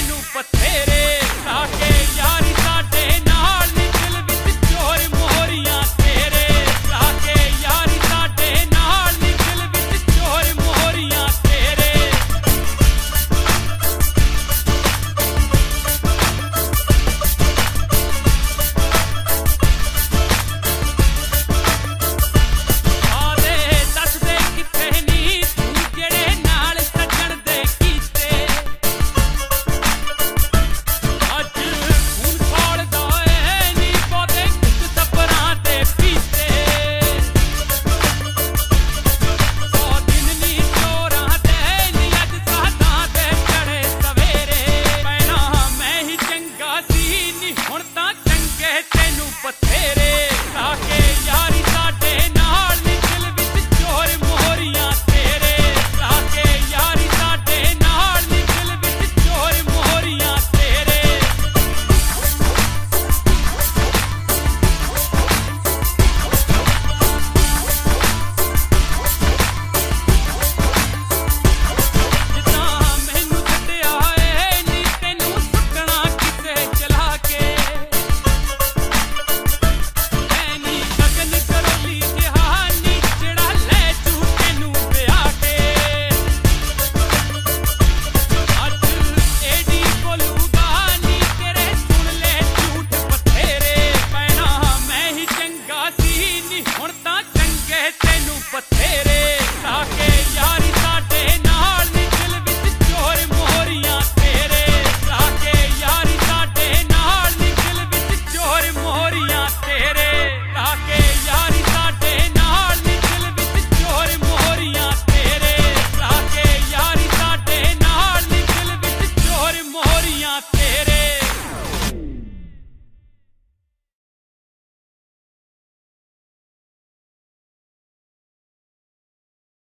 ਤੈਨੂੰ ਬਥੇਰੇ ਲਾ ਕੇ ਯਾਰੀ ਸਾਡੇ ਨਾਲ ਨੀ ਦਿਲ ਵਿੱਚ ਚੋਰ ਮੋਹਰੀਆਂ ਤੇਰੇ ਲਾ ਕੇ ਯਾਰੀ ਸਾਡੇ ਨਾਲ ਨੀ ਦਿਲ ਵਿੱਚ ਚੋਰ ਮੋਹਰੀਆਂ ਤੇਰੇ ਬਥੇਰੇ ਲਾ ਕੇ ਯਾਰੀ ਸਾਡੇ ਨਾਲ ਨੀ ਦਿਲ ਵਿੱਚ ਚੋਰ ਮੋਹਰੀਆਂ ਤੇਰੇ ਲਾ ਕੇ ਯਾਰੀ ਸਾਡੇ ਨਾਲ ਨੀ ਦਿਲ ਵਿੱਚ ਚੋਰ ਮੋਹਰੀਆਂ ਤੇਰੇ ਜਿੱਦਾਂ ਮੈਨੂੰ ਛੱਡਿਆ ਏ ਨੀ ਤੈਨੂੰ ਸੁੱਟਣਾ ਕਿਸੇ ਚਲਾ ਕੇ ਬਥੇਰੇ ਲਾ ਕੇ ਯਾਰੀ ਸਾਡੇ ਨਾਲ ਨੀ ਦਿਲ ਵਿੱਚ ਚੋਰ ਮੋਹਰੀਆਂ ਤੇਰੇ ਲਾ ਕੇ ਯਾਰੀ ਸਾਡੇ ਨਾਲ ਨੀ ਦਿਲ ਵਿੱਚ ਚੋਰ ਮੋਹਰੀਆਂ ਤੇਰੇ ਲਾ ਕੇ ਯਾਰੀ ਸਾਡੇ ਨਾਲ ਨੀ ਦਿਲ ਵਿੱਚ ਚੋਰ ਮੋਹਰੀਆਂ ਤੇਰੇ ਲਾ ਕੇ ਯਾਰੀ ਸਾਡੇ ਨਾਲ ਨੀ ਦਿਲ ਵਿੱਚ ਚੋਰ ਮੋਹਰੀਆਂ ਤੇਰੇ